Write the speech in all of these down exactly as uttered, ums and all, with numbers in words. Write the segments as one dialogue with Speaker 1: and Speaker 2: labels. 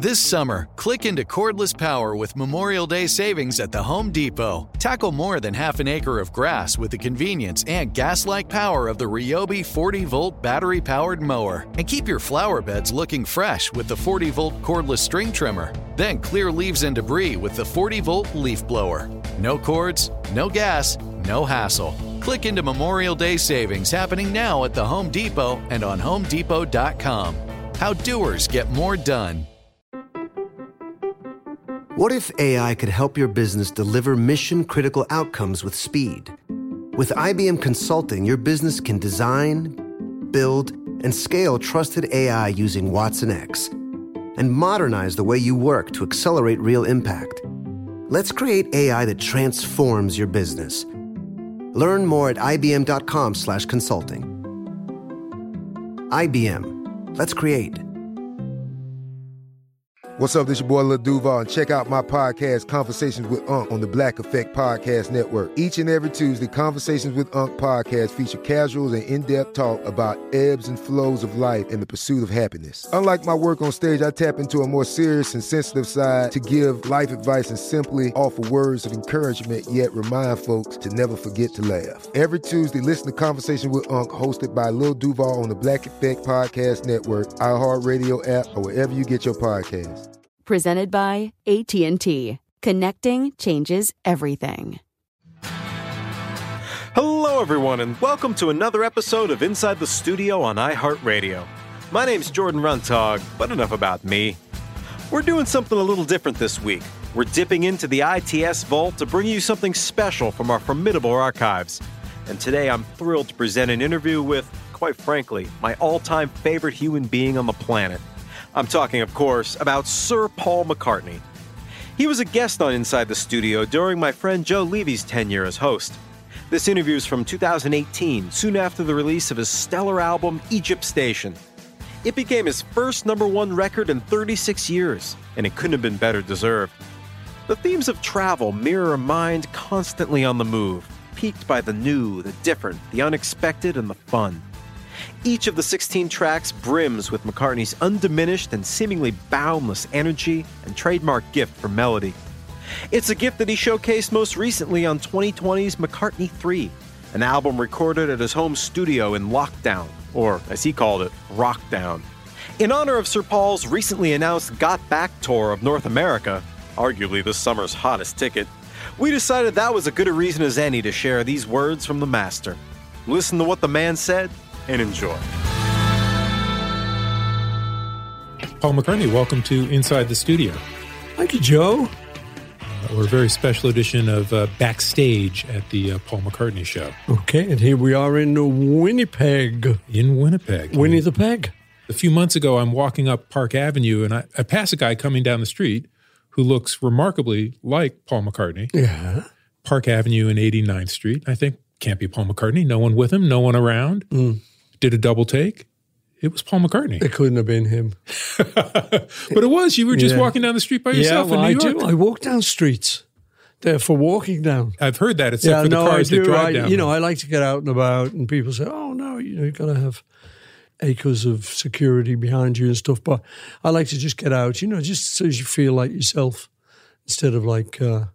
Speaker 1: This summer, click into cordless power with Memorial Day savings at the Home Depot. Tackle more than half an acre of grass with the convenience and gas-like power of the Ryobi forty volt battery-powered mower. And keep your flower beds looking fresh with the forty volt cordless string trimmer. Then clear leaves and debris with the forty volt leaf blower. No cords, no gas, no hassle. Click into Memorial Day savings happening now at the Home Depot and on home depot dot com. How doers get more done.
Speaker 2: What if A I could help your business deliver mission-critical outcomes with speed? With I B M Consulting, your business can design, build, and scale trusted A I using Watson X and modernize the way you work to accelerate real impact. Let's create A I that transforms your business. Learn more at ibm dot com slash consulting. I B M. Let's create.
Speaker 3: What's up, this your boy Lil Duval, and check out my podcast, Conversations with Unc, on the Black Effect Podcast Network. Each and every Tuesday, Conversations with Unc podcast feature casual and in-depth talk about ebbs and flows of life and the pursuit of happiness. Unlike my work on stage, I tap into a more serious and sensitive side to give life advice and simply offer words of encouragement, yet remind folks to never forget to laugh. Every Tuesday, listen to Conversations with Unc, hosted by Lil Duval on the Black Effect Podcast Network, iHeartRadio app, or wherever you get your podcasts.
Speaker 4: Presented by A T and T. Connecting changes everything.
Speaker 5: Hello, everyone, and welcome to another episode of Inside the Studio on iHeartRadio. My name's Jordan Runtagh, but enough about me. We're doing something a little different this week. We're dipping into the I T S vault to bring you something special from our formidable archives. And today I'm thrilled to present an interview with, quite frankly, my all-time favorite human being on the planet. I'm talking, of course, about Sir Paul McCartney. He was a guest on Inside the Studio during my friend Joe Levy's tenure as host. This interview is from two thousand eighteen, soon after the release of his stellar album, Egypt Station. It became his first number one record in thirty-six years, and it couldn't have been better deserved. The themes of travel mirror a mind constantly on the move, piqued by the new, the different, the unexpected, and the fun. Each of the sixteen tracks brims with McCartney's undiminished and seemingly boundless energy and trademark gift for melody. It's a gift that he showcased most recently on twenty twenty's McCartney three, an album recorded at his home studio in lockdown, or as he called it, Rockdown. In honor of Sir Paul's recently announced Got Back tour of North America, arguably this summer's hottest ticket, we decided that was as good a reason as any to share these words from the master. Listen to what the man said and enjoy.
Speaker 6: Paul McCartney, welcome to Inside the Studio.
Speaker 7: Thank you, Joe.
Speaker 6: Uh, we're a very special edition of uh, Backstage at the uh, Paul McCartney Show.
Speaker 7: Okay, and here we are in Winnipeg.
Speaker 6: In Winnipeg.
Speaker 7: Winnie the Peg.
Speaker 6: A few months ago, I'm walking up Park Avenue, and I, I pass a guy coming down the street who looks remarkably like Paul McCartney.
Speaker 7: Yeah.
Speaker 6: Park Avenue and eighty-ninth Street. I think, can't be Paul McCartney. No one with him, no one around.
Speaker 7: Mm.
Speaker 6: Did a double take. It was Paul McCartney.
Speaker 7: It couldn't have been him.
Speaker 6: But it was. You were just
Speaker 7: yeah.
Speaker 6: walking down the street by yourself
Speaker 7: yeah, well,
Speaker 6: in New
Speaker 7: I
Speaker 6: York.
Speaker 7: do. I walk down streets. They're for walking down.
Speaker 6: I've heard that, except
Speaker 7: yeah,
Speaker 6: for the
Speaker 7: no,
Speaker 6: cars
Speaker 7: I do.
Speaker 6: that drive
Speaker 7: I,
Speaker 6: down.
Speaker 7: You know, I like to get out and about, and people say, oh, no, you know, you've got to have acres of security behind you and stuff. But I like to just get out, you know, just so you feel like yourself instead of like uh,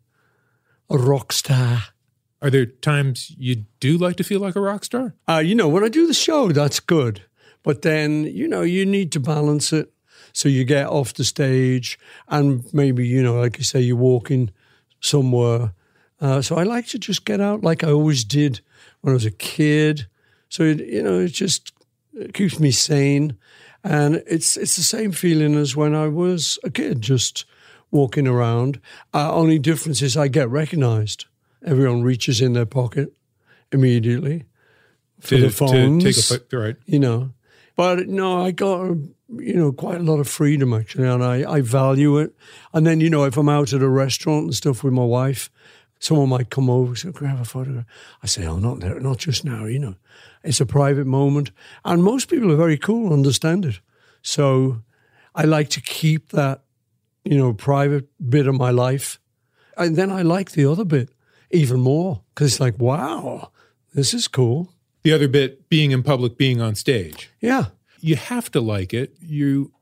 Speaker 7: a rock star.
Speaker 6: Are there times you do like to feel like a rock star?
Speaker 7: Uh, you know, when I do the show, that's good. But then, you know, you need to balance it. So you get off the stage and maybe, you know, like you say, you're walking somewhere. Uh, so I like to just get out like I always did when I was a kid. So, it, you know, it just it keeps me sane. And it's it's the same feeling as when I was a kid, just walking around. Uh, only difference is I get recognized. Everyone reaches in their pocket immediately for
Speaker 6: to,
Speaker 7: the phones.
Speaker 6: To take a photo, right.
Speaker 7: You know. But no, I got, you know, quite a lot of freedom actually, and I, I value it. And then, you know, if I'm out at a restaurant and stuff with my wife, someone might come over and say, grab a photograph. I say, oh, not there, not just now, you know. It's a private moment. And most people are very cool, understand it. So I like to keep that, you know, private bit of my life. And then I like the other bit even more because it's like, wow, this is cool.
Speaker 6: The other bit, being in public, being on stage.
Speaker 7: Yeah.
Speaker 6: You have to like it. You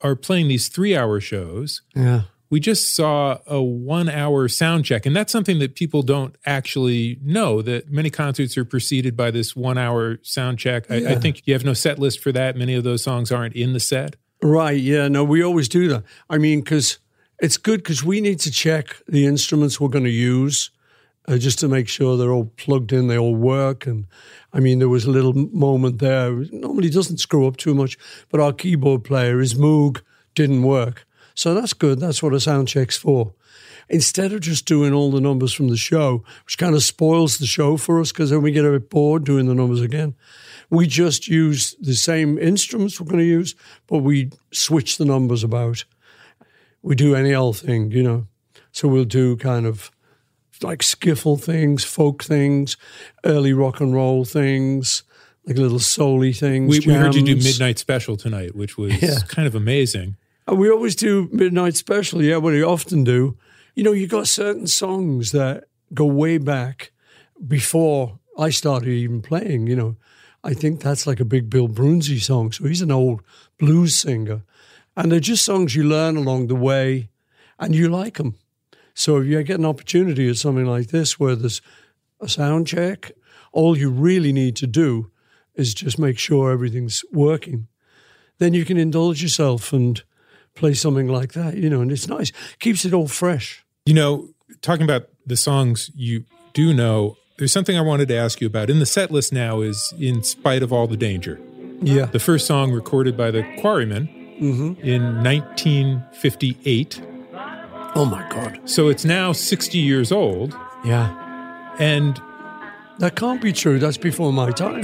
Speaker 6: are playing these three-hour shows.
Speaker 7: Yeah.
Speaker 6: We just saw a one-hour sound check, and that's something that people don't actually know, that many concerts are preceded by this one-hour sound check. I,
Speaker 7: Yeah.
Speaker 6: I think you have no set list for that. Many of those songs aren't in the set.
Speaker 7: Right, yeah. No, we always do that. I mean, because it's good because we need to check the instruments we're going to use uh, just to make sure they're all plugged in, they all work. And I mean, there was a little moment there. It normally doesn't screw up too much, but our keyboard player, his Moog, didn't work. So that's good. That's what a sound check's for. Instead of just doing all the numbers from the show, which kind of spoils the show for us because then we get a bit bored doing the numbers again, we just use the same instruments we're going to use, but we switch the numbers about. We do any old thing, you know. So we'll do kind of like skiffle things, folk things, early rock and roll things, like little soul-y things.
Speaker 6: We, we heard you do
Speaker 7: jams.
Speaker 6: Midnight Special tonight, which was
Speaker 7: Yeah.
Speaker 6: kind of amazing.
Speaker 7: And we always do Midnight Special, yeah, what we often do. You know, you got certain songs that go way back before I started even playing, you know. I think that's like a big Bill Brunsey song. So he's an old blues singer. And they're just songs you learn along the way and you like them. So if you get an opportunity at something like this where there's a sound check, all you really need to do is just make sure everything's working. Then you can indulge yourself and play something like that, you know, and it's nice. Keeps it all fresh.
Speaker 6: You know, talking about the songs you do know, there's something I wanted to ask you about. In the set list now is In Spite of All the Danger.
Speaker 7: Yeah.
Speaker 6: The first song recorded by the Quarrymen
Speaker 7: Mm-hmm.
Speaker 6: in nineteen fifty-eight.
Speaker 7: Oh, my God.
Speaker 6: So it's now sixty years old.
Speaker 7: Yeah.
Speaker 6: And
Speaker 7: That can't be true. That's before my time.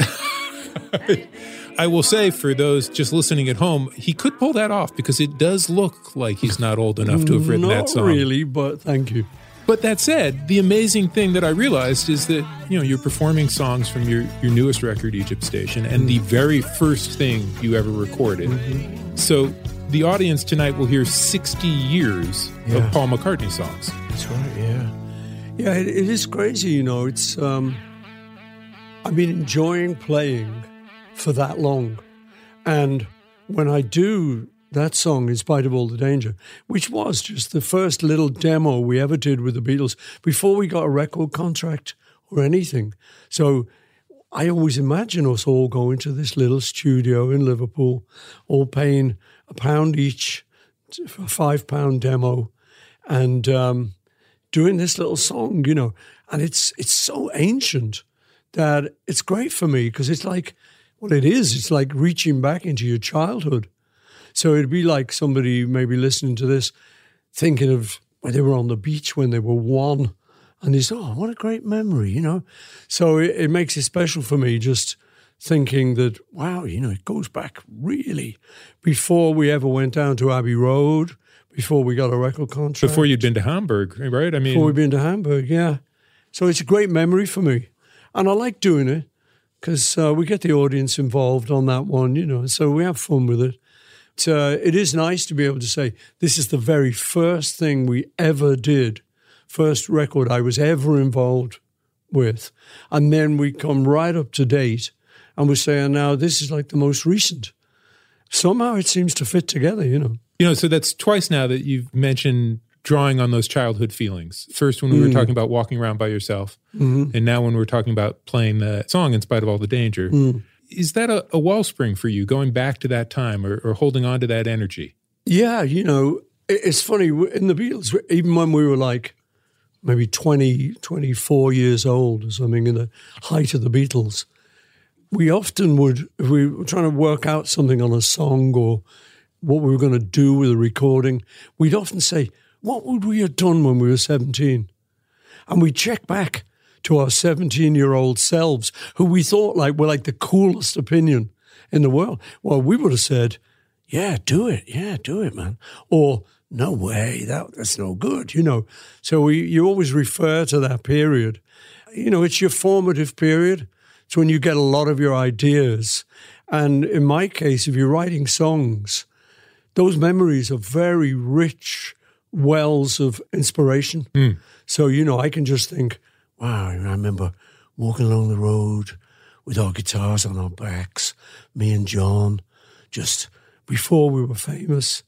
Speaker 6: I will say, for those just listening at home, he could pull that off because it does look like he's not old enough to have written
Speaker 7: Not
Speaker 6: that song.
Speaker 7: really, but thank you.
Speaker 6: But that said, the amazing thing that I realized is that, you know, you're performing songs from your, your newest record, Egypt Station, and the very first thing you ever recorded. Mm-hmm. So the audience tonight will hear sixty years
Speaker 7: Yeah.
Speaker 6: of Paul McCartney songs.
Speaker 7: That's right, yeah. Yeah, it, it is crazy, you know. It's, um, I've been enjoying playing for that long. And when I do that song, In Spite of All the Danger, which was just the first little demo we ever did with the Beatles before we got a record contract or anything. So I always imagine us all going to this little studio in Liverpool, all paying a pound each for a five pound demo and um, doing this little song, you know. And it's it's so ancient that it's great for me because it's like, well, it is. It's like reaching back into your childhood. So it'd be like somebody maybe listening to this thinking of when they were on the beach when they were one and they say, oh, what a great memory, you know. So it, it makes it special for me just thinking that, wow, you know, it goes back really before we ever went down to Abbey Road, before we got a record contract.
Speaker 6: Before you'd been to Hamburg, right? I mean,
Speaker 7: Before we'd been to Hamburg, yeah. So it's a great memory for me. And I like doing it because uh, we get the audience involved on that one, you know, so we have fun with it. Uh, it is nice to be able to say, this is the very first thing we ever did, first record I was ever involved with. And then we come right up to date and we're saying, now this is like the most recent. Somehow it seems to fit together, you know.
Speaker 6: You know, so that's twice now that you've mentioned drawing on those childhood feelings. First when we mm. were talking about walking around by yourself, mm-hmm. and now when we're talking about playing the song In Spite of All the Danger. Mm. Is that a, a wellspring for you, going back to that time or, or holding on to that energy?
Speaker 7: Yeah, you know, it's funny. In the Beatles, even when we were like maybe twenty, twenty-four years old or something, in the height of the Beatles, we often would, if we were trying to work out something on a song or what we were going to do with a recording, we'd often say, what would we have done when we were seventeen? And we'd check back to our seventeen-year-old selves, who we thought like were like the coolest opinion in the world. Well, we would have said, yeah, do it. Yeah, do it, man. Or, no way, that that's no good, you know. So we, you always refer to that period. You know, it's your formative period. It's when you get a lot of your ideas. And in my case, if you're writing songs, those memories are very rich wells of inspiration. Mm. So, you know, I can just think, wow, I remember walking along the road with our guitars on our backs, me and John, just before we were famous.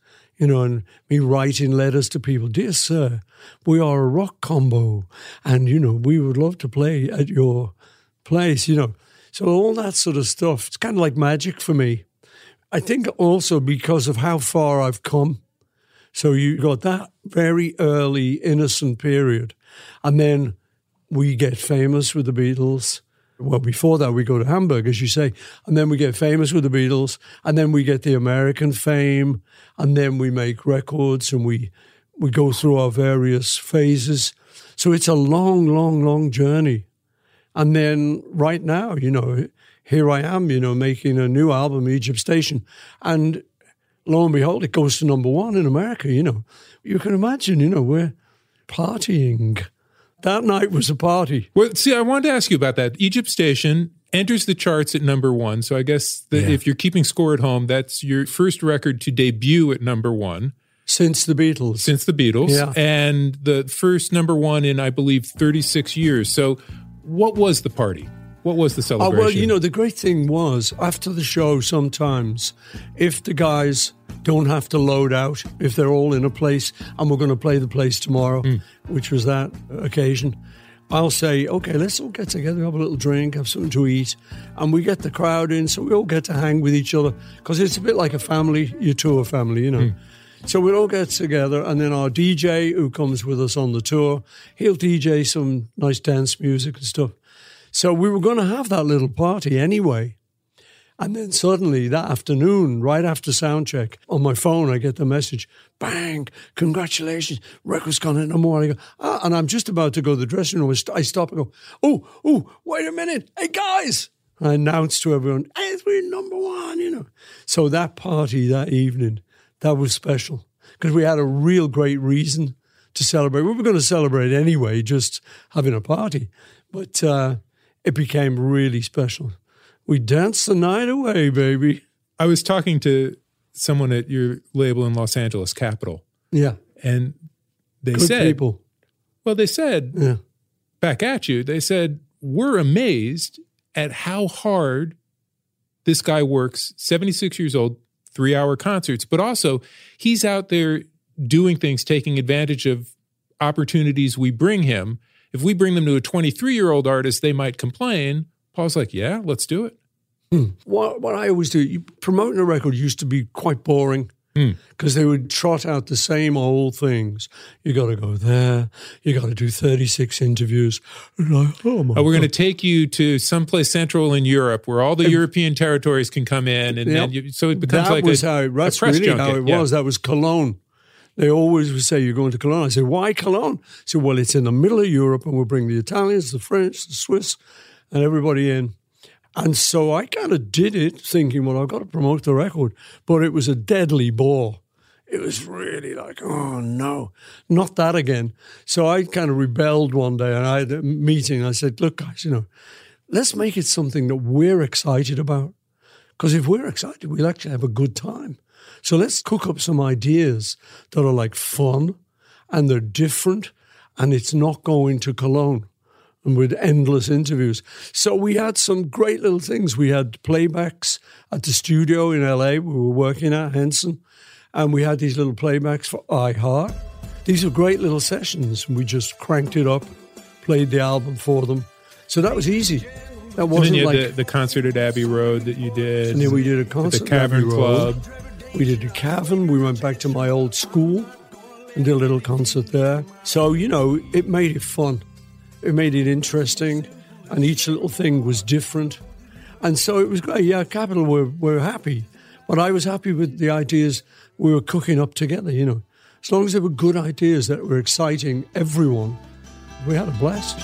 Speaker 7: you know, and me writing letters to people. Dear sir, we are a rock combo and, you know, we would love to play at your place, you know. So all that sort of stuff, it's kind of like magic for me. I think also because of how far I've come. So you got that very early innocent period. And then we get famous with the Beatles. Well, before that, we go to Hamburg, as you say, and then we get famous with the Beatles, and then we get the American fame, and then we make records, and we we go through our various phases. So it's a long, long, long journey. And then right now, you know, here I am, you know, making a new album, Egypt Station, and lo and behold, it goes to number one in America, you know. You can imagine, you know, we're partying. That night was a party.
Speaker 6: Well, see, I wanted to ask you about that. Egypt Station enters the charts at number one. So I guess that
Speaker 7: Yeah.
Speaker 6: if you're keeping score at home, that's your first record to debut at number one.
Speaker 7: Since the Beatles.
Speaker 6: Since the Beatles.
Speaker 7: Yeah.
Speaker 6: And the first number one in, I believe, thirty-six years. So what was the party? What was the
Speaker 7: Oh,
Speaker 6: celebration?
Speaker 7: well, you know, the great thing was, after the show sometimes, if the guys don't have to load out, if they're all in a place and we're going to play the place tomorrow, mm. which was that occasion, I'll say, okay, let's all get together, have a little drink, have something to eat, and we get the crowd in, so we all get to hang with each other, because it's a bit like a family, your tour family, you know. Mm. So we'll all get together, and then our D J, who comes with us on the tour, he'll D J some nice dance music and stuff. So we were going to have that little party anyway. And then suddenly that afternoon, right after sound check, on my phone, I get the message, bang, congratulations, record's gone at number one. I go, ah, and I'm just about to go to the dressing room. I stop and go, oh, oh, wait a minute. Hey, guys. I announced to everyone, hey, we're number one, you know. So that party that evening, that was special because we had a real great reason to celebrate. We were going to celebrate anyway, just having a party. But uh, it became really special. We danced the night away, baby.
Speaker 6: I was talking to someone at your label in Los Angeles, Capitol.
Speaker 7: Yeah.
Speaker 6: And they
Speaker 7: Good
Speaker 6: said,
Speaker 7: people.
Speaker 6: well, they said,
Speaker 7: yeah.
Speaker 6: back at you, they said, we're amazed at how hard this guy works, seventy-six years old, three-hour concerts, but also he's out there doing things, taking advantage of opportunities we bring him. If we bring them to a twenty-three-year-old artist, they might complain. Paul's like, yeah, let's do it.
Speaker 7: Hmm. What, what I always do, you, promoting a record used to be quite boring because hmm. they would trot out the same old things. You got to go there. You got to do thirty-six interviews. Like, oh my
Speaker 6: oh, we're going to
Speaker 7: God.
Speaker 6: take you to someplace central in Europe where all the it, European territories can come in. And,
Speaker 7: yep.
Speaker 6: and you, so it becomes
Speaker 7: that
Speaker 6: like
Speaker 7: was
Speaker 6: a,
Speaker 7: how,
Speaker 6: a
Speaker 7: that's
Speaker 6: press
Speaker 7: really
Speaker 6: junket.
Speaker 7: how it
Speaker 6: yeah.
Speaker 7: was. That was Cologne. They always would say, you're going to Cologne. I said, why Cologne? I said, well, it's in the middle of Europe and we'll bring the Italians, the French, the Swiss, and everybody in. And so I kind of did it thinking, well, I've got to promote the record. But it was a deadly bore. It was really like, oh, no, not that again. So I kind of rebelled one day and I had a meeting. I said, look, guys, you know, let's make it something that we're excited about. Because if we're excited, we'll actually have a good time. So let's cook up some ideas that are like fun and they're different and it's not going to Cologne. And with endless interviews. So we had some great little things. We had playbacks at the studio in L A we were working at, Henson, and we had these little playbacks for iHeart. These were great little sessions. We just cranked it up, played the album for them. So that was easy. That wasn't
Speaker 6: and then you
Speaker 7: like...
Speaker 6: had the, the concert at Abbey Road that you did.
Speaker 7: And then we did a concert
Speaker 6: at the Cavern Club.
Speaker 7: We did a Cavern. We went back to my old school and did a little concert there. So, you know, it made it fun. It made it interesting, and each little thing was different. And so it was great. Yeah, Capitol were, were happy. But I was happy with the ideas we were cooking up together, you know. As long as they were good ideas that were exciting everyone, we had a blast.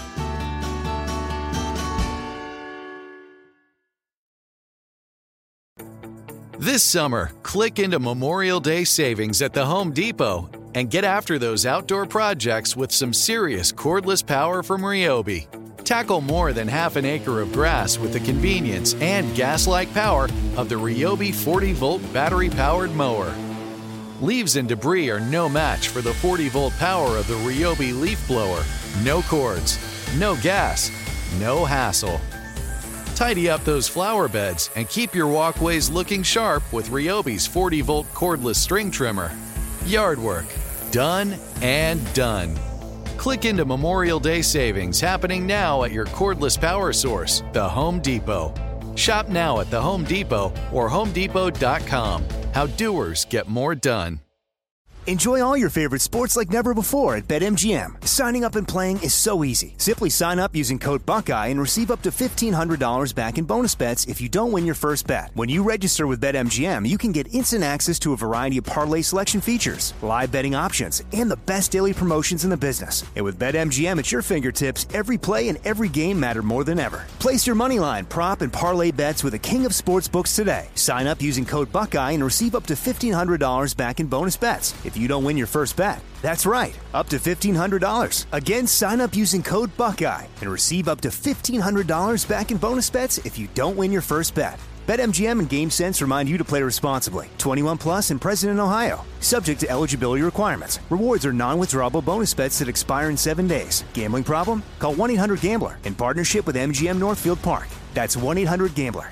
Speaker 1: This summer, click into Memorial Day savings at the Home Depot and get after those outdoor projects with some serious cordless power from Ryobi. Tackle more than half an acre of grass with the convenience and gas-like power of the Ryobi forty-volt battery-powered mower. Leaves and debris are no match for the forty-volt power of the Ryobi leaf blower. No cords, no gas, no hassle. Tidy up those flower beds and keep your walkways looking sharp with Ryobi's forty-volt cordless string trimmer. Yard work, done and done. Click into Memorial Day savings happening now at your cordless power source, the Home Depot. Shop now at the Home Depot or home depot dot com. How doers get more done.
Speaker 8: Enjoy all your favorite sports like never before at BetMGM. Signing up and playing is so easy. Simply sign up using code Buckeye and receive up to fifteen hundred dollars back in bonus bets if you don't win your first bet. When you register with BetMGM, you can get instant access to a variety of parlay selection features, live betting options, and the best daily promotions in the business. And with BetMGM at your fingertips, every play and every game matter more than ever. Place your moneyline, prop, and parlay bets with the king of sportsbooks today. Sign up using code Buckeye and receive up to fifteen hundred dollars back in bonus bets if you don't win your first bet. That's right, up to fifteen hundred dollars. Again, sign up using code Buckeye and receive up to fifteen hundred dollars back in bonus bets if you don't win your first bet. BetMGM and GameSense remind you to play responsibly. twenty-one plus and present in Ohio. Subject to eligibility requirements. Rewards are non-withdrawable bonus bets that expire in seven days. Gambling problem? Call one eight hundred gambler in partnership with M G M Northfield Park. That's one eight hundred gambler.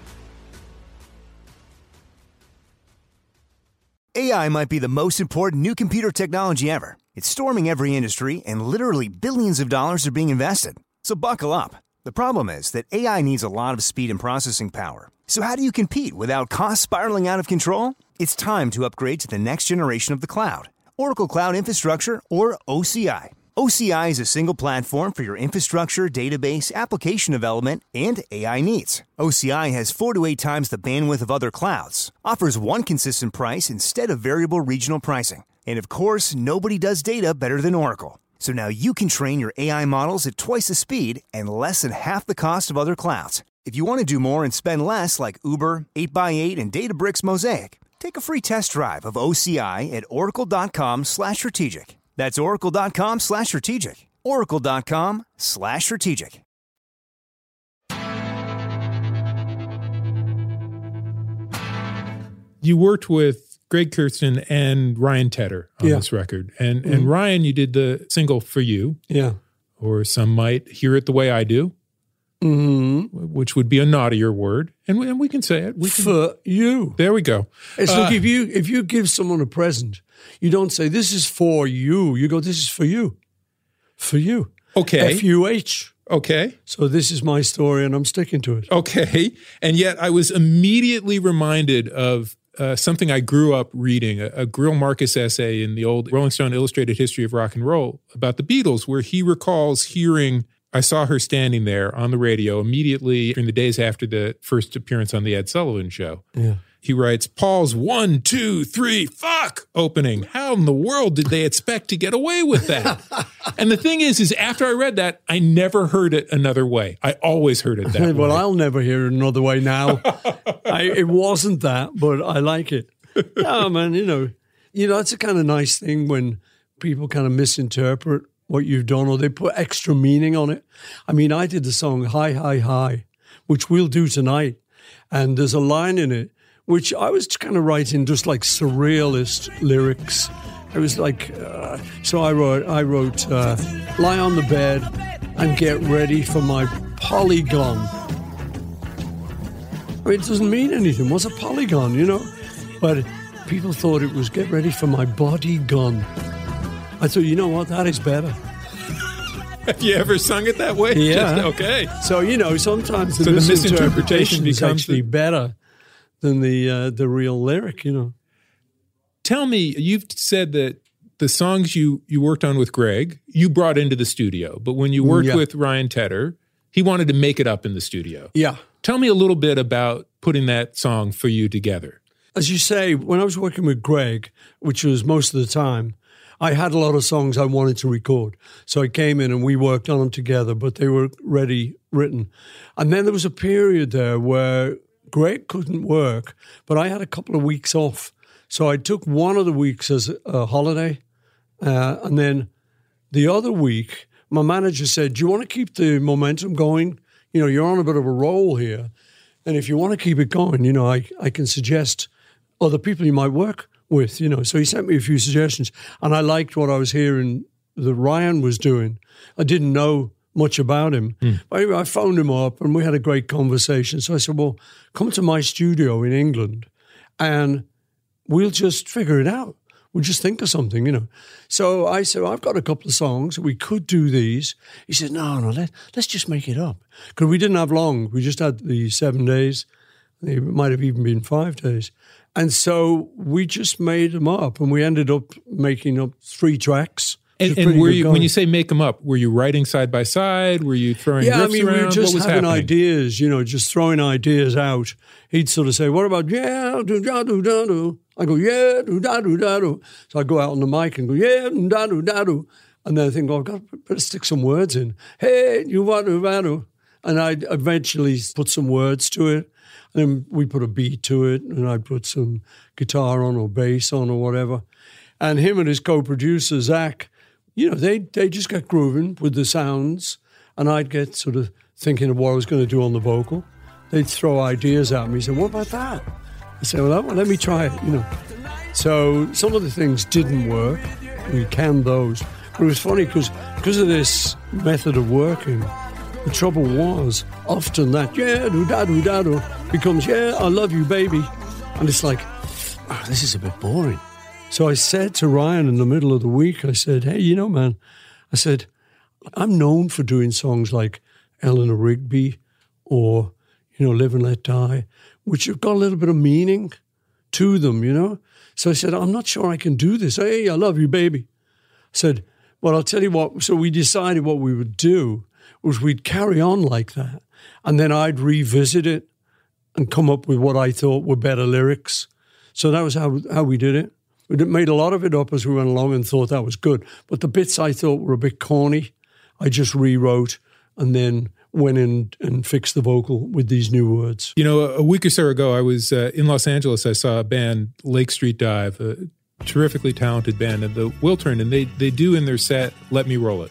Speaker 8: A I might be the most important new computer technology ever. It's storming every industry, and literally billions of dollars are being invested. So buckle up. The problem is that A I needs a lot of speed and processing power. So how do you compete without costs spiraling out of control? It's time to upgrade to the next generation of the cloud. Oracle Cloud Infrastructure, or O C I. O C I is a single platform for your infrastructure, database, application development, and A I needs. O C I has four to eight times the bandwidth of other clouds, offers one consistent price instead of variable regional pricing, and of course, nobody does data better than Oracle. So now you can train your A I models at twice the speed and less than half the cost of other clouds. If you want to do more and spend less like Uber, eight by eight, and Databricks Mosaic, take a free test drive of O C I at oracle.com slash strategic. That's oracle.com slash strategic. Oracle.com slash strategic.
Speaker 6: You worked with Greg Kurstin and Ryan Tedder on
Speaker 7: Yeah.
Speaker 6: this record. And
Speaker 7: Mm-hmm.
Speaker 6: and Ryan, you did the single For You,
Speaker 7: Yeah.
Speaker 6: or some might hear it the way I do,
Speaker 7: Mm-hmm.
Speaker 6: which would be a naughtier word. And we, and we can say it. We can,
Speaker 7: For you.
Speaker 6: there we go.
Speaker 7: It's
Speaker 6: Uh,
Speaker 7: like if you if you give someone a present, you don't say, this is for you. You go, this is for you. For you.
Speaker 6: Okay.
Speaker 7: F U H.
Speaker 6: Okay.
Speaker 7: So this is my story and I'm sticking to it.
Speaker 6: Okay. And yet I was immediately reminded of uh, something I grew up reading, a, a Greil Marcus essay in the old Rolling Stone Illustrated History of Rock and Roll about the Beatles, where he recalls hearing, I saw her standing there on the radio immediately in the days after the first appearance on the Ed Sullivan Show.
Speaker 7: Yeah.
Speaker 6: He writes, Paul's one, two, three, fuck opening. How in the world did they expect to get away with that? And the thing is, is after I read that, I never heard it another way. I always heard it that
Speaker 7: Well,
Speaker 6: way.
Speaker 7: I'll never hear it another way now. I, it wasn't that, but I like it. Yeah, man, you know, you know, it's a kind of nice thing when people kind of misinterpret what you've done or they put extra meaning on it. I mean, I did the song Hi, Hi, Hi, which we'll do tonight. And there's a line in it which I was kind of writing just like surrealist lyrics. It was like, uh, so I wrote, I wrote, uh, lie on the bed and get ready for my polygon. I mean, it doesn't mean anything. What's a polygon, you know? But people thought it was get ready for my body gun. I thought, you know what? That is better.
Speaker 6: Have you ever sung it that way?
Speaker 7: Yeah.
Speaker 6: Just, okay.
Speaker 7: So, you know, sometimes the,
Speaker 6: So the
Speaker 7: misinterpretation,
Speaker 6: misinterpretation
Speaker 7: is
Speaker 6: becomes
Speaker 7: actually
Speaker 6: the-
Speaker 7: better than the uh, the real lyric, you know.
Speaker 6: Tell me, you've said that the songs you, you worked on with Greg, you brought into the studio. But when you worked
Speaker 7: Yeah.
Speaker 6: with Ryan Tedder, he wanted to make it up in the studio.
Speaker 7: Yeah.
Speaker 6: Tell me a little bit about putting that song For You together.
Speaker 7: As you say, when I was working with Greg, which was most of the time, I had a lot of songs I wanted to record. So I came in and we worked on them together, but they were ready written. And then there was a period there where Greg couldn't work, but I had a couple of weeks off. So I took one of the weeks as a holiday. Uh, and then the other week, my manager said, do you want to keep the momentum going? You know, you're on a bit of a roll here. And if you want to keep it going, you know, I, I can suggest other people you might work with, you know. So he sent me a few suggestions. And I liked what I was hearing that Ryan was doing. I didn't know much about him. Mm. But anyway, I phoned him up and we had a great conversation. So I said, well, come to my studio in England and we'll just figure it out. we'll just think of something, you know. So I said, well, I've got a couple of songs. We could do these. He said, no, no, let, let's just make it up. Because we didn't have long. We just had the seven days. It might have even been five days. And so we just made them up, and we ended up making up three tracks.
Speaker 6: And, and were you, when you say make them up, were you writing side by side? Were you throwing
Speaker 7: yeah,
Speaker 6: riffs
Speaker 7: I mean,
Speaker 6: around?
Speaker 7: we were just
Speaker 6: what was
Speaker 7: having
Speaker 6: happening?
Speaker 7: ideas, you know, just throwing ideas out. He'd sort of say, what about, yeah, do da do da do. I go, yeah, do da do da do. So I go out on the mic and go, yeah, do da do da do. And then I think, oh, I've got to better stick some words in. Hey, you want to da do. And I'd eventually put some words to it. And then we put a beat to it, and I'd put some guitar on or bass on or whatever. And him and his co-producer, Zach, you know, they they just get grooving with the sounds, and I'd get sort of thinking of what I was going to do on the vocal. They'd throw ideas at me. Say, what about that? I say, well, let me try it, you know. So some of the things didn't work. We canned those. But it was funny because because of this method of working, the trouble was often that, yeah, do-da-do-da-do, becomes, yeah, I love you, baby. And it's like, oh, this is a bit boring. So I said to Ryan in the middle of the week, I said, hey, you know, man, I said, I'm known for doing songs like Eleanor Rigby or, you know, Live and Let Die, which have got a little bit of meaning to them, you know. So I said, I'm not sure I can do this. Hey, I love you, baby. I said, well, I'll tell you what. So we decided what we would do was we'd carry on like that. And then I'd revisit it and come up with what I thought were better lyrics. So that was how how we did it. We made a lot of it up as we went along and thought that was good. But the bits I thought were a bit corny, I just rewrote and then went in and fixed the vocal with these new words.
Speaker 6: You know, a week or so ago, I was uh, in Los Angeles. I saw a band, Lake Street Dive, a terrifically talented band, at the Wiltern, and they they do in their set, Let Me Roll It.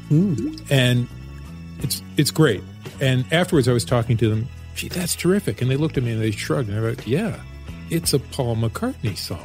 Speaker 6: Mm. And it's it's great. And afterwards I was talking to them, gee, that's terrific. And they looked at me and they shrugged. And I went, yeah, it's a Paul McCartney song.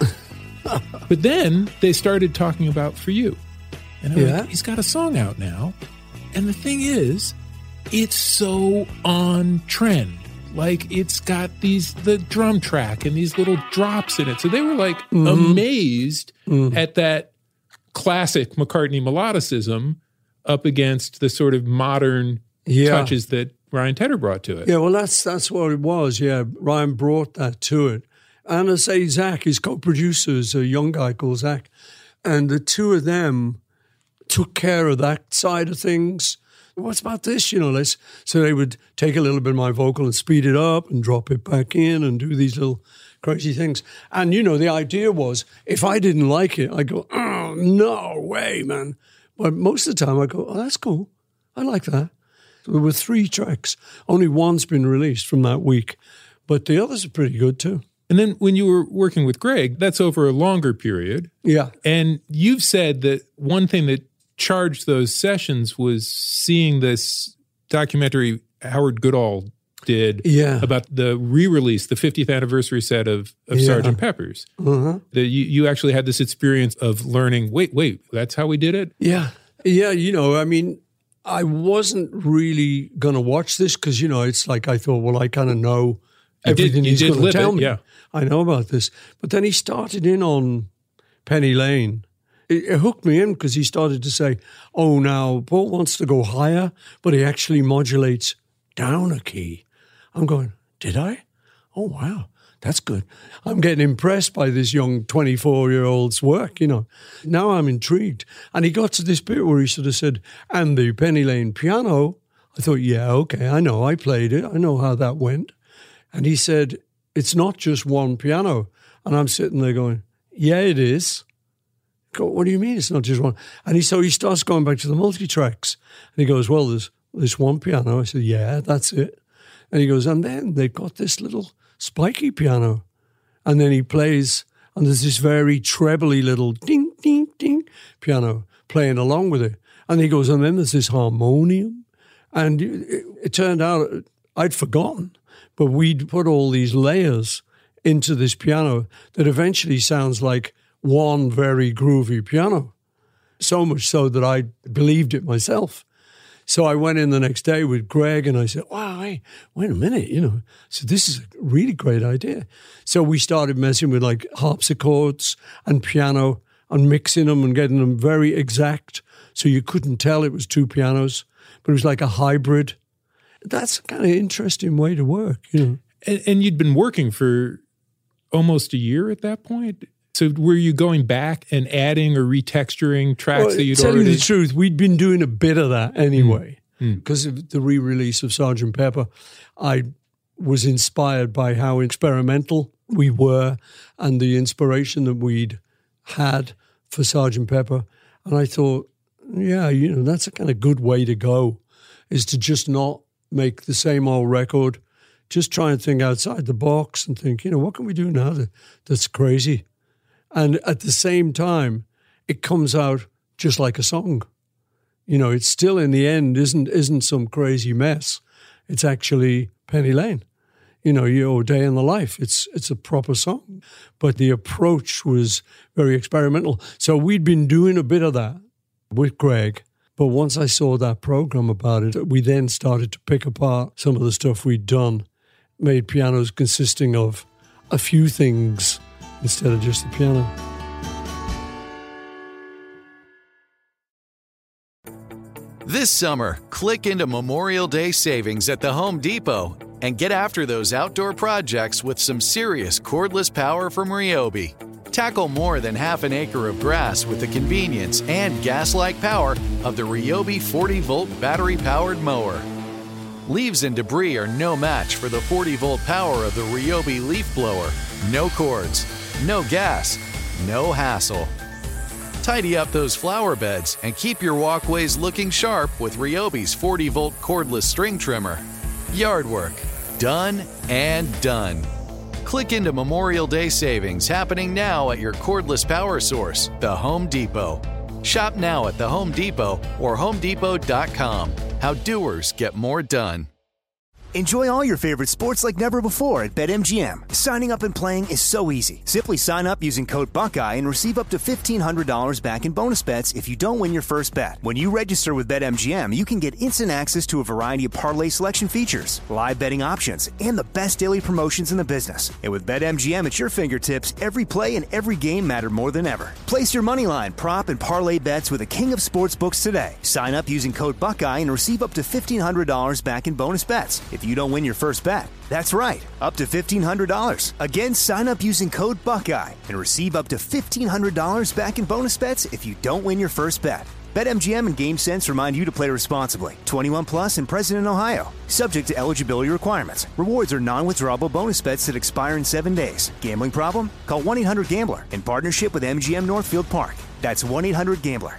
Speaker 6: But then they started talking about For You. And I
Speaker 7: yeah.
Speaker 6: went, he's got a song out now. And the thing is, it's so on trend. Like, it's got these, the drum track and these little drops in it. So they were like mm-hmm. amazed mm. at that classic McCartney melodicism up against the sort of modern yeah. touches that Ryan Tedder brought to it.
Speaker 7: Yeah, well, that's that's what it was. Yeah, Ryan brought that to it. And I say Zach, his co-producer, is a young guy called Zach. And the two of them took care of that side of things. What's about this? You know, let's, so they would take a little bit of my vocal and speed it up and drop it back in and do these little crazy things. And, you know, the idea was, if I didn't like it, I'd go, oh, no way, man. But most of the time I go, oh, that's cool. I like that. There were three tracks. Only one's been released from that week. But the others are pretty good too.
Speaker 6: And then when you were working with Greg, that's over a longer period.
Speaker 7: Yeah.
Speaker 6: And you've said that one thing that charged those sessions was seeing this documentary Howard Goodall did
Speaker 7: yeah.
Speaker 6: about the re-release, the fiftieth anniversary set of, of yeah. Sergeant Pepper's. Uh-huh. That you, you actually had this experience of learning, wait, wait, that's how we did it?
Speaker 7: Yeah. Yeah, you know, I mean, I wasn't really going to watch this because, you know, it's like I thought, well, I kind of know
Speaker 6: you
Speaker 7: everything
Speaker 6: did,
Speaker 7: he's going to tell
Speaker 6: it,
Speaker 7: me.
Speaker 6: Yeah.
Speaker 7: I know about this. But then he started in on Penny Lane. It, it hooked me in because he started to say, oh, now Paul wants to go higher, but he actually modulates down a key. I'm going, did I? Oh, wow, that's good. I'm getting impressed by this young twenty-four-year-old's work, you know. Now I'm intrigued. And he got to this bit where he sort of said, and the Penny Lane piano. I thought, yeah, okay, I know, I played it. I know how that went. And he said, it's not just one piano. And I'm sitting there going, yeah, it is. I go, what do you mean it's not just one? And he, so he starts going back to the multi-tracks. And he goes, well, there's, there's one piano. I said, yeah, that's it. And he goes, and then they've got this little spiky piano. And then he plays, and there's this very trebly little ding, ding, ding piano playing along with it. And he goes, and then there's this harmonium. And it, it turned out, I'd forgotten, but we'd put all these layers into this piano that eventually sounds like one very groovy piano. So much so that I believed it myself. So I went in the next day with Greg and I said, wow, hey, wait a minute, you know. So this is a really great idea. So we started messing with like harpsichords and piano and mixing them and getting them very exact. So you couldn't tell it was two pianos, but it was like a hybrid. That's a kind of interesting way to work, you know.
Speaker 6: And, and you'd been working for almost a year at that point. So were you going back and adding or retexturing tracks
Speaker 7: well,
Speaker 6: that you'd
Speaker 7: tell
Speaker 6: already...
Speaker 7: you the truth, we'd been doing a bit of that anyway.
Speaker 6: Mm.
Speaker 7: Because of the re-release of Sergeant Pepper, I was inspired by how experimental we were and the inspiration that we'd had for Sergeant Pepper. And I thought, yeah, you know, that's a kind of good way to go, is to just not make the same old record, just try and think outside the box and think, you know, what can we do now that, that's crazy? And at the same time, it comes out just like a song. You know, it's still in the end isn't isn't some crazy mess. It's actually Penny Lane. You know, your Day in the Life. It's it's a proper song. But the approach was very experimental. So we'd been doing a bit of that with Greg. But once I saw that program about it, we then started to pick apart some of the stuff we'd done, made pianos consisting of a few things instead of just the piano.
Speaker 1: This summer, click into Memorial Day savings at the Home Depot and get after those outdoor projects with some serious cordless power from Ryobi. Tackle more than half an acre of grass with the convenience and gas-like power of the Ryobi forty volt battery-powered mower. Leaves and debris are no match for the forty volt power of the Ryobi leaf blower. No cords, no gas, no hassle. Tidy up those flower beds and keep your walkways looking sharp with Ryobi's forty volt cordless string trimmer. Yard work, done and done. Click into Memorial Day savings happening now at your cordless power source, the Home Depot. Shop now at the Home Depot or home depot dot com. How doers get more done.
Speaker 8: Enjoy all your favorite sports like never before at BetMGM. Signing up and playing is so easy. Simply sign up using code Buckeye and receive up to fifteen hundred dollars back in bonus bets if you don't win your first bet. When you register with BetMGM, you can get instant access to a variety of parlay selection features, live betting options, and the best daily promotions in the business. And with BetMGM at your fingertips, every play and every game matter more than ever. Place your moneyline, prop, and parlay bets with the king of sportsbooks today. Sign up using code Buckeye and receive up to fifteen hundred dollars back in bonus bets if you don't win your first bet. That's right, up to fifteen hundred dollars. Again, sign up using code Buckeye and receive up to fifteen hundred dollars back in bonus bets if you don't win your first bet. BetMGM and GameSense remind you to play responsibly. twenty-one plus and present in Ohio. Subject to eligibility requirements. Rewards are non-withdrawable bonus bets that expire in seven days. Gambling problem? Call one eight hundred gambler in partnership with M G M Northfield Park. That's one eight hundred gambler.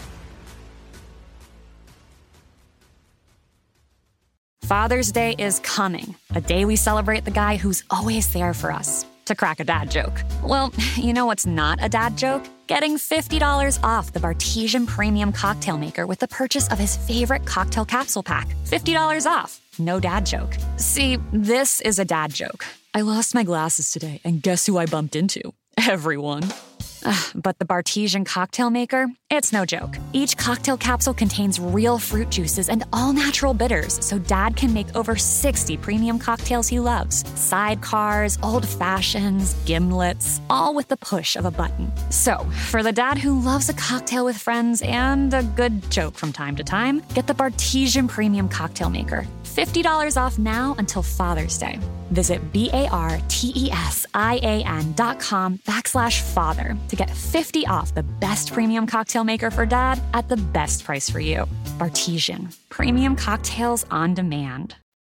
Speaker 9: Father's Day is coming, a day we celebrate the guy who's always there for us. To crack a dad joke. Well, you know what's not a dad joke? Getting fifty dollars off the Bartesian Premium Cocktail Maker with the purchase of his favorite cocktail capsule pack. fifty dollars off. No dad joke. See, this is a dad joke. I lost my glasses today, and guess who I bumped into? Everyone. But the Bartesian Cocktail Maker, it's no joke. Each cocktail capsule contains real fruit juices and all-natural bitters, so Dad can make over sixty premium cocktails he loves. Sidecars, old fashions, gimlets, all with the push of a button. So, for the dad who loves a cocktail with friends and a good joke from time to time, get the Bartesian Premium Cocktail Maker. fifty dollars off now until Father's Day. Visit B-A-R-T-E-S-I-A-N dot com backslash father to get fifty off the best premium cocktail maker for dad at the best price for you. Bartesian. Premium cocktails on demand.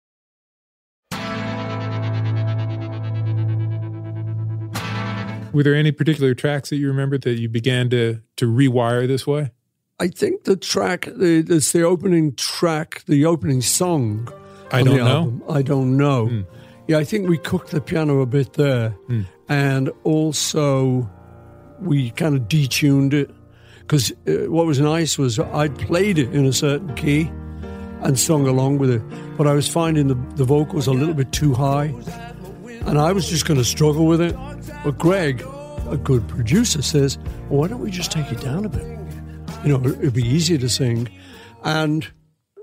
Speaker 6: Were there any particular tracks that you remember that you began to to rewire this way?
Speaker 7: I think the track, the, it's the opening track, the opening song.
Speaker 6: I don't know.
Speaker 7: I don't know.
Speaker 6: Mm.
Speaker 7: Yeah, I think we cooked the piano a bit there.
Speaker 6: Mm.
Speaker 7: And also we kind of detuned it. Because uh, what was nice was I'd played it in a certain key and sung along with it. But I was finding the, the vocals a little bit too high. And I was just going to struggle with it. But Greg, a good producer, says, well, why don't we just take it down a bit? You know, it'd be easier to sing. And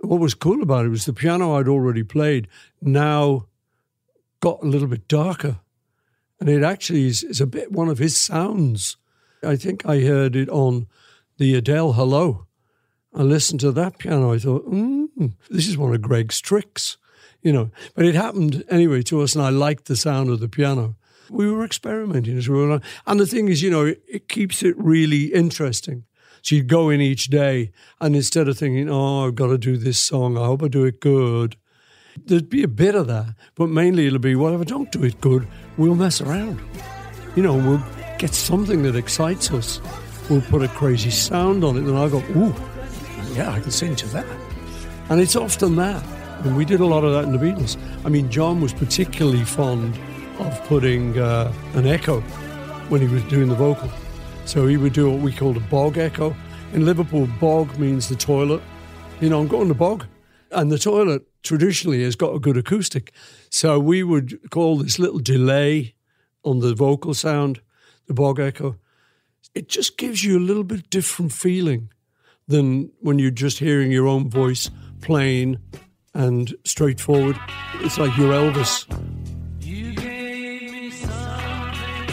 Speaker 7: what was cool about it was the piano I'd already played now got a little bit darker. And it actually is, is a bit one of his sounds. I think I heard it on the Adele Hello. I listened to that piano. I thought, mm, this is one of Greg's tricks, you know. But it happened anyway to us, and I liked the sound of the piano. We were experimenting as we were on. And the thing is, you know, it, it keeps it really interesting. So you'd go in each day, and instead of thinking, oh, I've got to do this song, I hope I do it good, there'd be a bit of that. But mainly it'll be, well, if I don't do it good, we'll mess around. You know, we'll get something that excites us. We'll put a crazy sound on it, and I'll go, ooh, yeah, I can sing to that. And it's often that. And we did a lot of that in the Beatles. I mean, John was particularly fond of putting uh, an echo when he was doing the vocal. So he would do what we called a bog echo. In Liverpool, bog means the toilet. You know, I'm going to bog. And the toilet traditionally has got a good acoustic. So we would call this little delay on the vocal sound, the bog echo. It just gives you a little bit different feeling than when you're just hearing your own voice plain and straightforward. It's like you're Elvis.
Speaker 10: You gave me something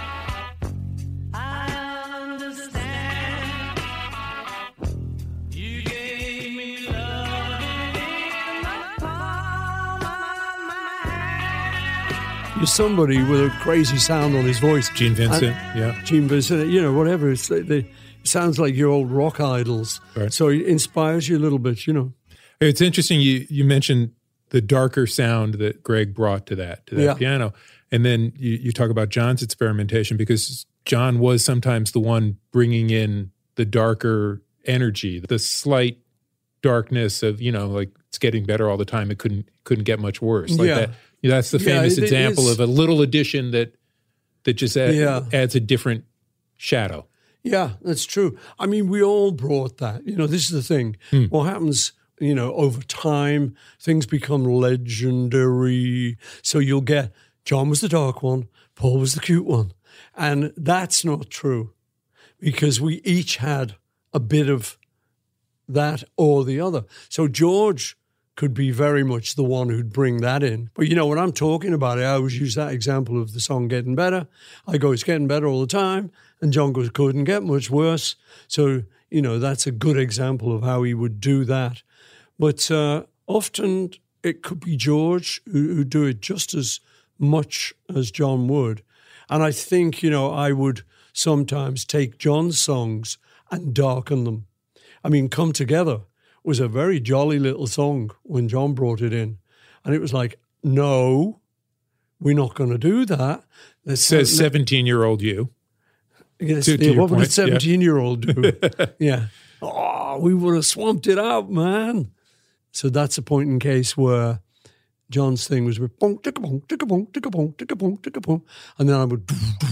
Speaker 10: I understand. You gave me love in the palm of my hand.
Speaker 7: You're somebody with a crazy sound on his voice.
Speaker 6: Gene Vincent,
Speaker 7: and,
Speaker 6: yeah.
Speaker 7: Gene Vincent, you know, whatever. It's, they, it sounds like your old rock idols.
Speaker 6: Right.
Speaker 7: So it inspires you a little bit, you know.
Speaker 6: It's interesting you, you mentioned the darker sound that Greg brought to that, to that
Speaker 7: Yeah.
Speaker 6: piano. And then you, you talk about John's experimentation, because John was sometimes the one bringing in the darker energy, the slight darkness of, you know, like it's getting better all the time. It couldn't couldn't get much worse. Like
Speaker 7: Yeah.
Speaker 6: that. You know, that's the
Speaker 7: Yeah,
Speaker 6: famous
Speaker 7: it
Speaker 6: example
Speaker 7: is.
Speaker 6: of a little addition that that just add,
Speaker 7: Yeah.
Speaker 6: adds a different shadow.
Speaker 7: Yeah, that's true. I mean, we all brought that. You know, this is the thing.
Speaker 6: Hmm.
Speaker 7: What happens, you know, over time, things become legendary. So you'll get, John was the dark one, Paul was the cute one. And that's not true, because we each had a bit of that or the other. So George could be very much the one who'd bring that in. But, you know, when I'm talking about it, I always use that example of the song Getting Better. I go, it's getting better all the time. And John goes, couldn't get much worse. So, you know, that's a good example of how he would do that. But uh, often it could be George who who'd do it just as much as John would. And I think, you know, I would sometimes take John's songs and darken them. I mean, Come Together was a very jolly little song when John brought it in. And it was like, no, we're not going to do that.
Speaker 6: It says seventeen-year-old you.
Speaker 7: Yes,
Speaker 6: to, to
Speaker 7: yeah,
Speaker 6: your
Speaker 7: what would a
Speaker 6: point, yeah.
Speaker 7: seventeen-year-old do? Yeah. Oh, we would have swamped it out, man. So that's a point in case where John's thing was with boom, ticka boom, ticka boom, ticka boom, ticka boom, ticka boom, and then I would.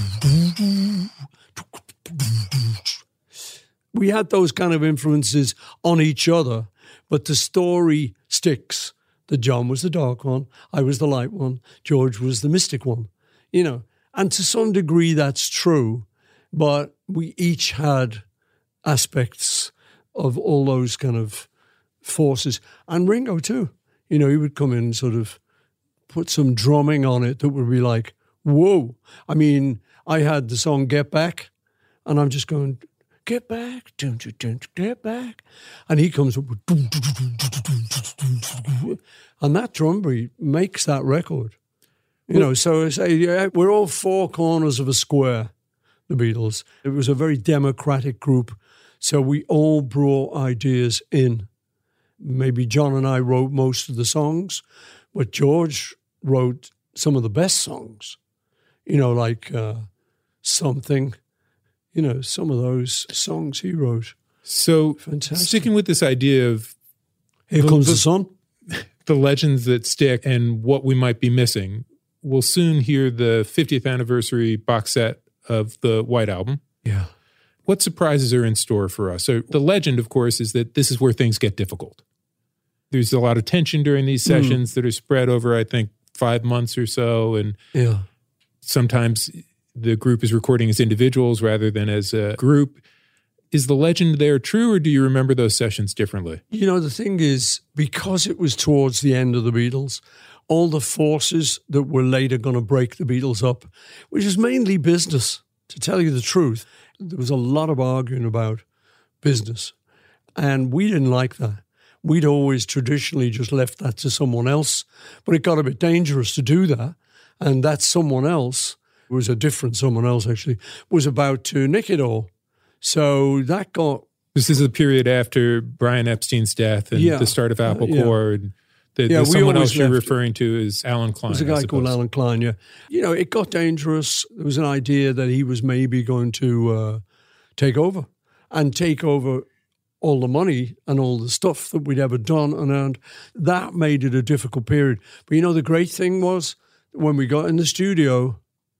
Speaker 7: We had those kind of influences on each other, but the story sticks. That John was the dark one, I was the light one, George was the mystic one, you know. And to some degree, that's true, but we each had aspects of all those kind of forces. And Ringo too. You know, he would come in and sort of put some drumming on it that would be like, whoa. I mean, I had the song Get Back, and I'm just going, get back, dun, dun, dun, get back. And he comes up with, and that drum beat makes that record. You know, so I say, yeah, we're all four corners of a square, the Beatles. It was a very democratic group. So we all brought ideas in. Maybe John and I wrote most of the songs, but George wrote some of the best songs. You know, like uh, Something, you know, some of those songs he wrote.
Speaker 6: So
Speaker 7: Fantastic.
Speaker 6: Sticking with this idea of
Speaker 7: Here
Speaker 6: the,
Speaker 7: Comes
Speaker 6: the,
Speaker 7: the Sun.
Speaker 6: the legends that stick and what we might be missing, we'll soon hear the fiftieth anniversary box set of the White Album.
Speaker 7: Yeah.
Speaker 6: What surprises are in store for us? So the legend, of course, is that this is where things get difficult. There's a lot of tension during these sessions mm. that are spread over, I think, five months or so. And
Speaker 7: yeah.
Speaker 6: sometimes the group is recording as individuals rather than as a group. Is the legend there true, or do you remember those sessions differently?
Speaker 7: You know, the thing is, because it was towards the end of the Beatles, all the forces that were later going to break the Beatles up, which is mainly business, to tell you the truth, there was a lot of arguing about business. And we didn't like that. We'd always traditionally just left that to someone else. But it got a bit dangerous to do that. And that someone else, was a different someone else actually, was about to nick it all. So that got...
Speaker 6: This is a period after Brian Epstein's death and
Speaker 7: Yeah.
Speaker 6: the start of Apple
Speaker 7: Uh, yeah.
Speaker 6: Corps. The,
Speaker 7: Yeah,
Speaker 6: the
Speaker 7: we
Speaker 6: someone
Speaker 7: always
Speaker 6: else you're
Speaker 7: left-
Speaker 6: referring to is Alan Klein.
Speaker 7: There's a
Speaker 6: I
Speaker 7: guy called
Speaker 6: suppose.
Speaker 7: Alan Klein, yeah. You know, it got dangerous. There was an idea that he was maybe going to uh, take over and take over all the money and all the stuff that we'd ever done and earned. That made it a difficult period. But you know, the great thing was when we got in the studio,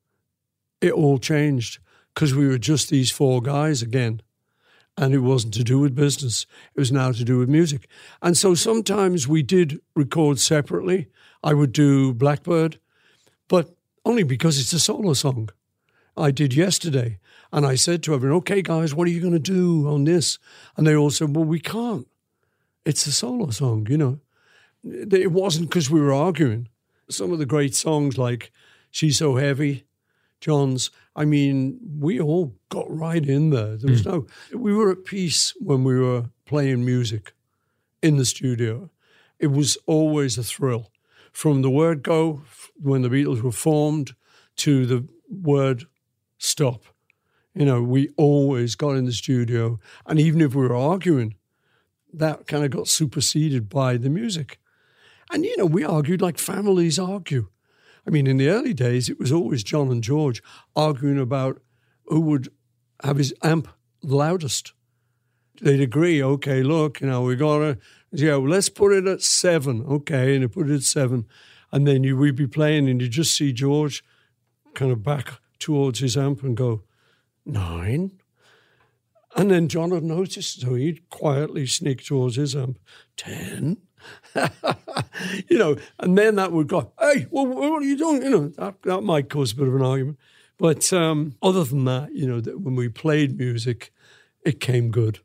Speaker 7: it all changed because we were just these four guys again. And it wasn't to do with business. It was now to do with music. And so sometimes we did record separately. I would do Blackbird, but only because it's a solo song. I did Yesterday. And I said to everyone, okay, guys, what are you going to do on this? And they all said, well, we can't. It's a solo song, you know. It wasn't because we were arguing. Some of the great songs like She's So Heavy, John's, I mean, we all got right in there. There was mm. no, we were at peace when we were playing music in the studio. It was always a thrill. From the word go, when the Beatles were formed, to the word stop. You know, we always got in the studio. And even if we were arguing, that kind of got superseded by the music. And, you know, we argued like families argue. I mean, in the early days, it was always John and George arguing about who would have his amp loudest. They'd agree, okay, look, you know, we're going to, yeah, well, let's put it at seven. Okay, and they put it at seven. And then you, we'd be playing and you just see George kind of back towards his amp and go, nine. And then John would notice, so he'd quietly sneak towards his amp, ten. You know, and then that would go, hey, well, what are you doing? You know, that, that might cause a bit of an argument. But um, other than that, you know, that when we played music, it came good.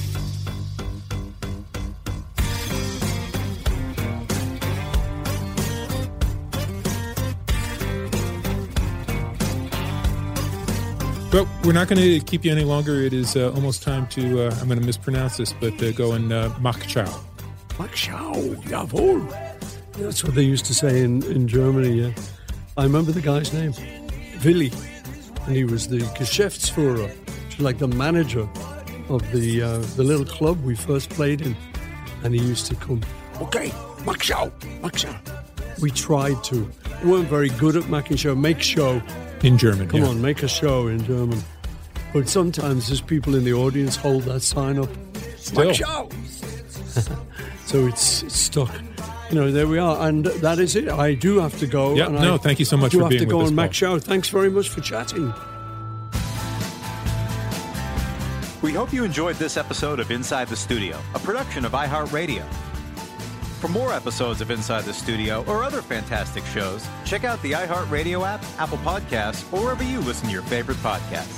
Speaker 6: Well, we're not going to keep you any longer. It is uh, almost time to, uh, I'm going to mispronounce this, but uh, go and uh, Mach Ciao.
Speaker 7: Mach Ciao, jawohl. That's what they used to say in, in Germany, yeah. I remember the guy's name, Willi, and he was the Geschäftsführer, which is like the manager of the uh, the little club we first played in. And he used to come, okay, Mach Ciao, Mach Ciao. We tried to. We weren't very good at making show, make show.
Speaker 6: In German,
Speaker 7: Come
Speaker 6: yeah.
Speaker 7: on, make a show in German. But sometimes there's people in the audience hold that sign up.
Speaker 6: Still.
Speaker 7: Mach Ciao. So it's, it's stuck. You know, there we are. And that is it. I do have to go.
Speaker 6: Yeah,
Speaker 7: and
Speaker 6: no,
Speaker 7: I
Speaker 6: thank you so much
Speaker 7: do
Speaker 6: for
Speaker 7: have
Speaker 6: being
Speaker 7: to
Speaker 6: with
Speaker 7: go
Speaker 6: us,
Speaker 7: and
Speaker 6: Paul.
Speaker 7: Mach Ciao. Thanks very much for chatting.
Speaker 5: We hope you enjoyed this episode of Inside the Studio, a production of iHeartRadio. For more episodes of Inside the Studio or other fantastic shows, check out the iHeartRadio app, Apple Podcasts, or wherever you listen to your favorite podcasts.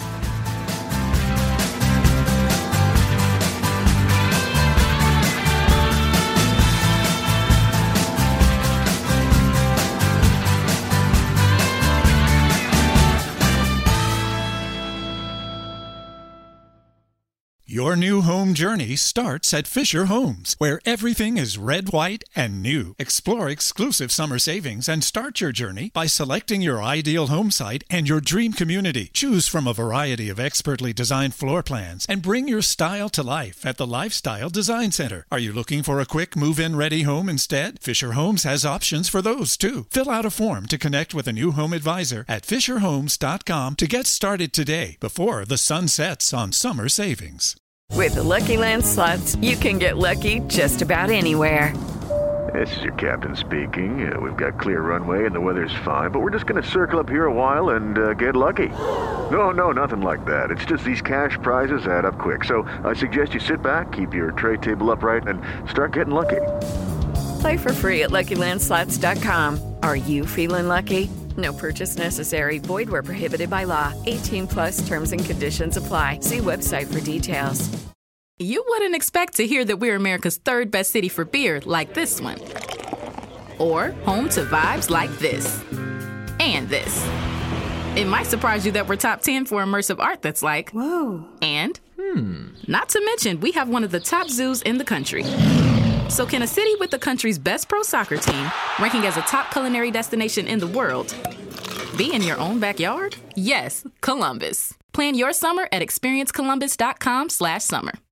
Speaker 11: Your new home journey starts at Fisher Homes, where everything is red, white, and new. Explore exclusive summer savings and start your journey by selecting your ideal home site and your dream community. Choose from a variety of expertly designed floor plans and bring your style to life at the Lifestyle Design Center. Are you looking for a quick move-in ready home instead? Fisher Homes has options for those too. Fill out a form to connect with a new home advisor at fisher homes dot com to get started today before the sun sets on summer savings.
Speaker 12: With the Lucky Land Slots, you can get lucky just about anywhere.
Speaker 13: This is your captain speaking. Uh, we've got clear runway and the weather's fine, but we're just going to circle up here a while and uh, get lucky. No, no, nothing like that. It's just these cash prizes add up quick. So I suggest you sit back, keep your tray table upright, and start getting lucky.
Speaker 12: Play for free at lucky land slots dot com. Are you feeling lucky? No purchase necessary. Void where prohibited by law. eighteen plus terms and conditions apply. See website for details.
Speaker 14: You wouldn't expect to hear that we're America's third best city for beer like this one. Or home to vibes like this. And this. It might surprise you that we're top ten for immersive art that's like, whoa. And, hmm. Not to mention, we have one of the top zoos in the country. So can a city with the country's best pro soccer team, ranking as a top culinary destination in the world, be in your own backyard? Yes, Columbus. Plan your summer at experience columbus dot com slash summer.